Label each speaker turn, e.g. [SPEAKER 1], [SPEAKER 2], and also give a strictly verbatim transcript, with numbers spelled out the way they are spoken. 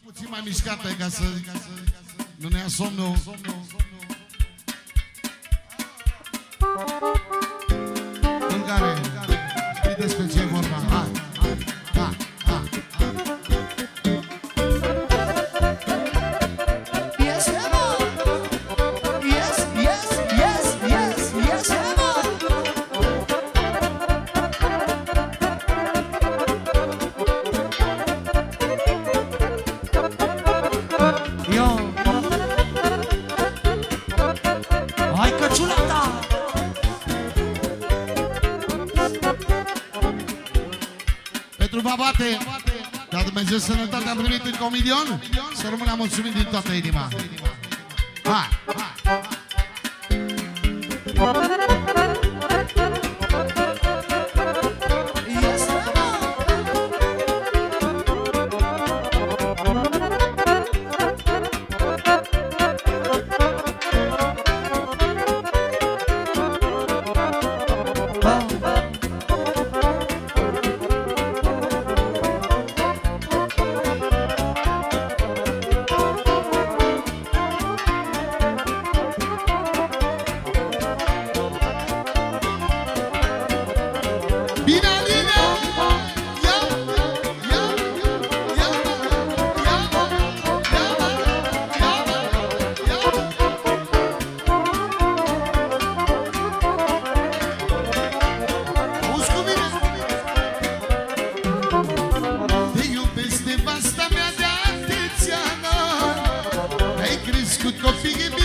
[SPEAKER 1] puțin mai mișcată ca să nu ne ia somnul. În care știi despre ce e vorba. Hai, hai, hai, hai.
[SPEAKER 2] Yes, Emma. Yes, yes, yes, yes, yes, Emma. Yo. Hai căciula ta.
[SPEAKER 1] Pentru Babate, da Dumnezeu sănătate, am primit încă un milion. Să rămânem mulțumit din toată inima. Hai, hai.
[SPEAKER 2] Yes, Emma.
[SPEAKER 1] Bine, Aline! Ia, ia, ia, ia, ia, auzi cu mine? Te iubesc, nevasta mea de atâția ani. Ai crescut copii